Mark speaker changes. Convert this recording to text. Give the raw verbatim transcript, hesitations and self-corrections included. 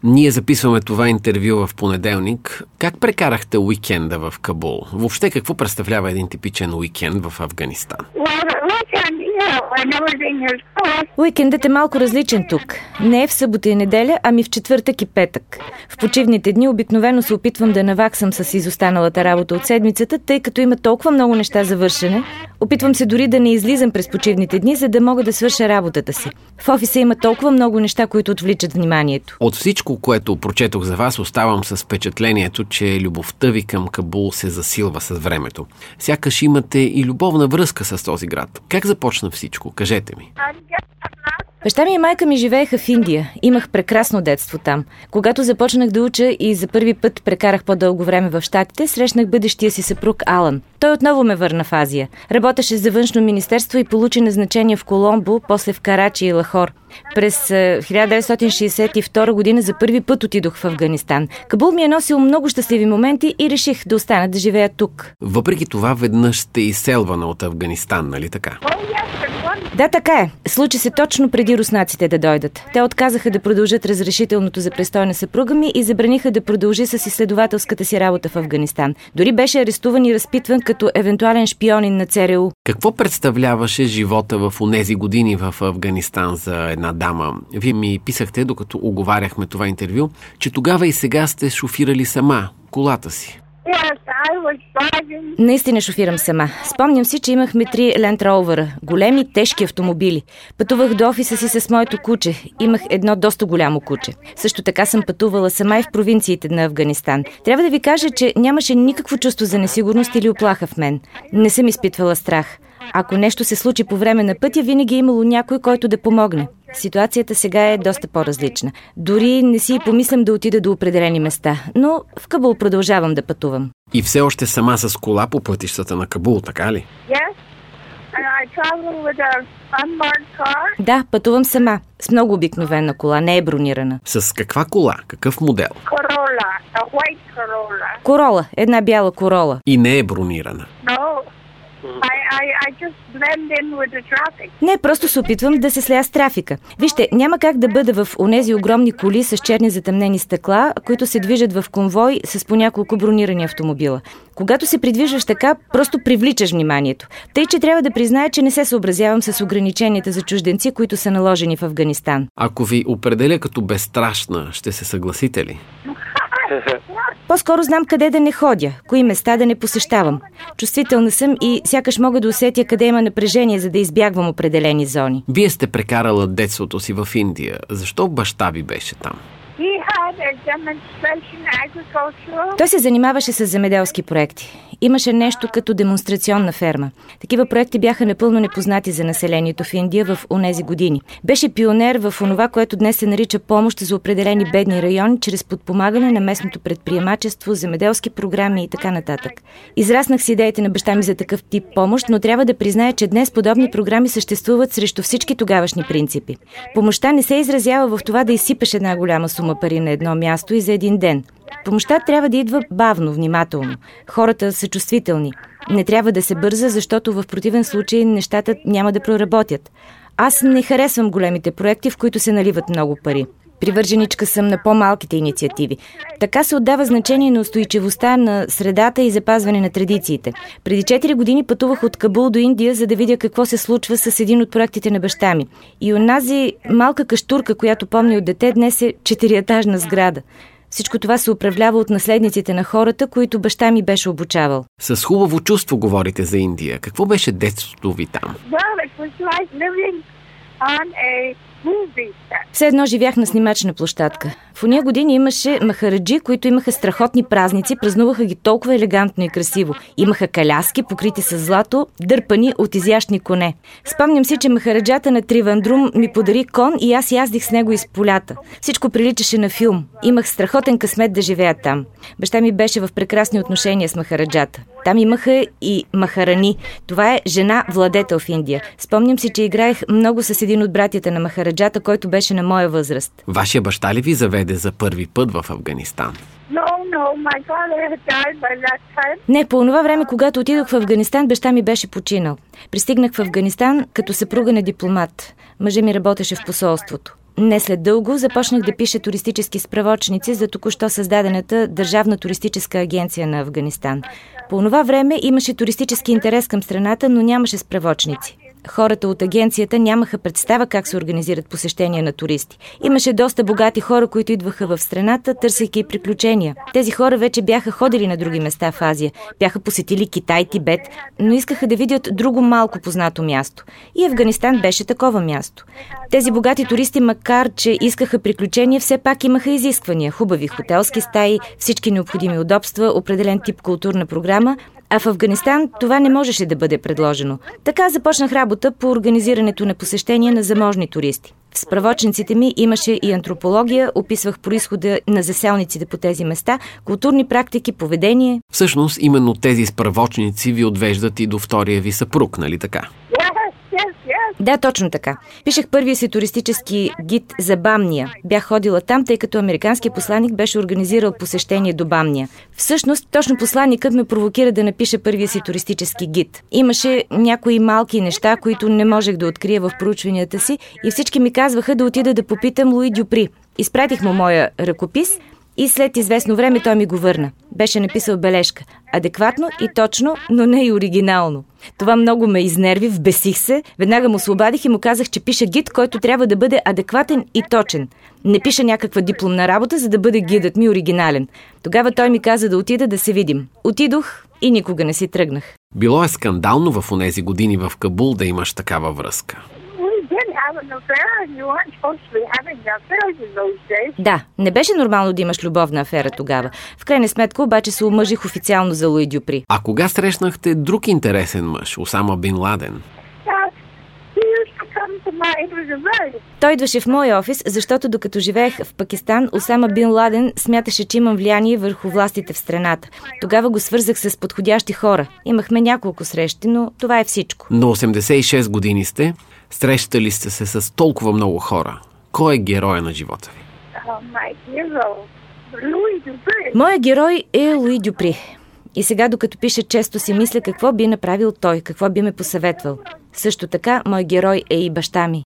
Speaker 1: Ние записваме това интервю в понеделник. Как прекарахте уикенда в Кабул? Въобще какво представлява един типичен уикенд в Афганистан?
Speaker 2: Уикендът е малко различен тук. Не е в събота и неделя, ами в четвъртък и петък. В почивните дни обикновено се опитвам да наваксам с изостаналата работа от седмицата, тъй като има толкова много неща за вършене. Опитвам се дори да не излизам през почивните дни, за да мога да свърша работата си. В офиса има толкова много неща, които отвличат вниманието.
Speaker 1: От всичко, което прочетох за вас, оставам с впечатлението, че любовта ви към Кабул се засилва с времето. Сякаш имате и любовна връзка с този град. Как започна всичко? Кажете ми.
Speaker 2: Баща ми и майка ми живееха в Индия. Имах прекрасно детство там. Когато започнах да уча и за първи път прекарах по-дълго време в Щатите, срещнах бъдещия си съпруг Алън. Той отново ме върна в Азия. Работеше за външно министерство и получи назначение в Коломбо, после в Карачи и Лахор. През хиляда деветстотин шейсет и втора година за първи път отидох в Афганистан. Кабул ми е носил много щастливи моменти и реших да остана да живея тук.
Speaker 1: Въпреки това, веднъж сте изселвана от Афганистан, нали така?
Speaker 2: Да, така е. Случи се точно преди руснаците да дойдат. Те отказаха да продължат разрешителното за престой на съпруга ми и забраниха да продължи с изследователската си работа в Афганистан. Дори беше арестуван и разпитван като евентуален шпионин на ЦРУ.
Speaker 1: Какво представляваше живота в онези години в Афганистан за една дама? Вие ми писахте, докато оговаряхме това интервю, че тогава и сега сте шофирали сама колата си.
Speaker 2: Наистина шофирам сама. Спомням си, че имахме три Land Rover, големи, тежки автомобили. Пътувах до офиса си с моето куче. Имах едно доста голямо куче. Също така съм пътувала сама и в провинциите на Афганистан. Трябва да ви кажа, че нямаше никакво чувство за несигурност или уплаха в мен. Не съм изпитвала страх. Ако нещо се случи по време на пътя, винаги е имало някой, който да помогне. Ситуацията сега е доста по-различна. Дори не си и помислям да отида до определени места, но в Кабул продължавам да пътувам.
Speaker 1: И все още сама с кола по пътищата на Кабул, така ли?
Speaker 2: Да, пътувам сама. С много обикновена кола, не е бронирана.
Speaker 1: С каква кола? Какъв модел?
Speaker 2: Corolla, a white Corolla. Corolla, една бяла Corolla.
Speaker 1: И не е бронирана?
Speaker 2: No. I, I, I just blend in with the traffic. Не, просто се опитвам да се слея с трафика. Вижте, няма как да бъда в онези огромни коли с черни затъмнени стъкла, които се движат в конвой с по няколко бронирани автомобила. Когато се придвижваш така, просто привличаш вниманието. Тъй, че трябва да призная, че не се съобразявам с ограниченията за чужденци, които са наложени в Афганистан.
Speaker 1: Ако ви определя като безстрашна, ще се съгласите ли?
Speaker 2: По-скоро знам къде да не ходя, кои места да не посещавам. Чувствителна съм и сякаш мога да усетя къде има напрежение, за да избягвам определени зони.
Speaker 1: Вие сте прекарала детството си в Индия. Защо баща ви беше там?
Speaker 2: Той се занимаваше с земеделски проекти. Имаше нещо като демонстрационна ферма. Такива проекти бяха напълно непознати за населението в Индия в онези години. Беше пионер в онова, което днес се нарича помощ за определени бедни райони, чрез подпомагане на местното предприемачество, земеделски програми и така нататък. Израснах с идеите на баща ми за такъв тип помощ, но трябва да призная, че днес подобни програми съществуват срещу всички тогавашни принципи. Помощта не се изразява в това да изсипеш една голяма сума пари на едно място и за един ден. Помощта трябва да идва бавно, внимателно. Хората са чувствителни. Не трябва да се бърза, защото в противен случай нещата няма да проработят. Аз не харесвам големите проекти, в които се наливат много пари. Привърженичка съм на по-малките инициативи. Така се отдава значение на устойчивостта на средата и запазване на традициите. Преди четири години пътувах от Кабул до Индия, за да видя какво се случва с един от проектите на баща ми. И онази малка каштурка, която помня от дете, днес е четириетажна сграда. Всичко това се управлява от наследниците на хората, които баща ми беше обучавал.
Speaker 1: С хубаво чувство говорите за Индия. Какво беше детството ви там?
Speaker 2: Все едно живях на снимачна площадка. В ония години имаше махараджи, които имаха страхотни празници, празнуваха ги толкова елегантно и красиво. Имаха каляски, покрити с злато, дърпани от изящни коне. Спомням си, че махараджата на Тривандрум ми подари кон и аз яздих с него из полята. Всичко приличаше на филм. Имах страхотен късмет да живея там. Баща ми беше в прекрасни отношения с махараджата. Там имаха и махарани. Това е жена владетел в Индия. Спомням си, че играех много с един от братята на махараджата, който беше на моя възраст.
Speaker 1: Вашия баща ли ви заведе за първи път в Афганистан?
Speaker 3: No, no, my father had died by that time.
Speaker 2: Не, по онова време, когато отидох в Афганистан, баща ми беше починал. Пристигнах в Афганистан като съпруга на дипломат. Мъжът ми работеше в посолството. Не след дълго започнах да пиша туристически справочници за току-що създадената Държавна туристическа агенция на Афганистан. По това време имаше туристически интерес към страната, но нямаше справочници. Хората от агенцията нямаха представа как се организират посещения на туристи. Имаше доста богати хора, които идваха в страната, търсейки приключения. Тези хора вече бяха ходили на други места в Азия. Бяха посетили Китай, Тибет, но искаха да видят друго малко познато място. И Афганистан беше такова място. Тези богати туристи, макар че искаха приключения, все пак имаха изисквания. Хубави хотелски стаи, всички необходими удобства, определен тип културна програма, а в Афганистан това не можеше да бъде предложено. Така започнах работа по организирането на посещения на заможни туристи. В справочниците ми имаше и антропология, описвах произхода на заселниците по тези места, културни практики, поведение.
Speaker 1: Всъщност, именно тези справочници ви отвеждат и до втория ви съпруг, нали така?
Speaker 2: Да, точно така. Пишех първия си туристически гид за Бамния. Бях ходила там, тъй като американският посланик беше организирал посещение до Бамния. Всъщност, точно посланикът ме провокира да напиша първия си туристически гид. Имаше някои малки неща, които не можех да открия в проучванията си и всички ми казваха да отида да попитам Луи Дюпри. Изпратих му моя ръкопис и след известно време той ми го върна. Беше написал бележка. Адекватно и точно, но не и оригинално. Това много ме изнерви, вбесих се. Веднага му освободих и му казах, че пиша гид, който трябва да бъде адекватен и точен. Не пиша някаква дипломна работа, за да бъде гидът ми оригинален. Тогава той ми каза да отида да се видим. Отидох и никога не си тръгнах.
Speaker 1: Било е скандално в онези години в Кабул да имаш такава връзка.
Speaker 2: Да, не беше нормално да имаш любовна афера тогава. В крайна сметка обаче се омъжих официално за Луи Дюпри.
Speaker 1: А кога срещнахте друг интересен мъж, Осама Бин Ладен?
Speaker 2: Той идваше в моя офис, защото докато живеех в Пакистан, Осама Бин Ладен смяташе, че имам влияние върху властите в страната. Тогава го свързах с подходящи хора. Имахме няколко срещи, но това е всичко.
Speaker 1: На осемдесет и шест години сте. Срещали сте се с толкова много хора. Кой е героя на живота ви?
Speaker 2: Моя герой е Луи Дюпри. И сега, докато пиша, често си мисля какво би направил той, какво би ме посъветвал. Също така, мой герой е и баща ми.